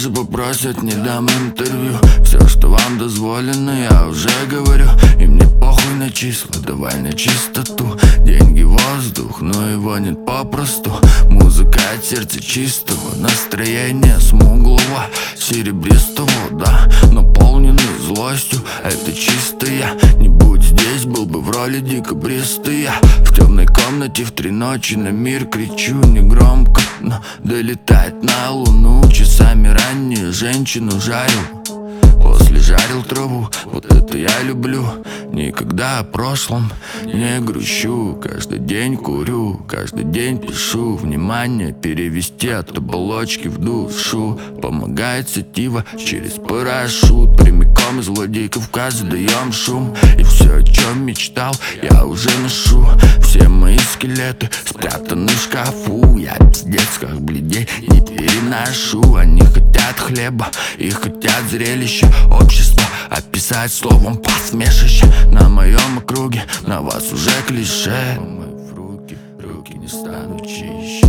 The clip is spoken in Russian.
даже попросят, не дам интервью. Все, что вам дозволено, я уже говорю. И мне похуй на числа, давай на чистоту. Деньги воздух, но его нет попросту. Музыка от сердца чистого, настроение смуглого, серебристого, да, наполненный злостью. Это чисто я, не будь здесь, был бы в роли декабриста я. В темной комнате в 3 ночи на мир кричу негромко, но долетает на луну. Часами ранее женщину жарил, после жарил траву. Вот это я люблю. Никогда о прошлом не грущу. Каждый день курю, каждый день пишу. Внимание перевести от оболочки в душу. Помогает сетива через парашют. Прямиком из Владей Кавказа даем шум. И все, о чем мечтал, я уже ношу. Все мои скелеты спрятаны в шкафу. Я пиздец как бледей не переношу. Они хотят хлеба и хотят зрелища. Общество описать словом посмешище. На моем округе на вас уже клише. Помыв руки, руки не станут чище.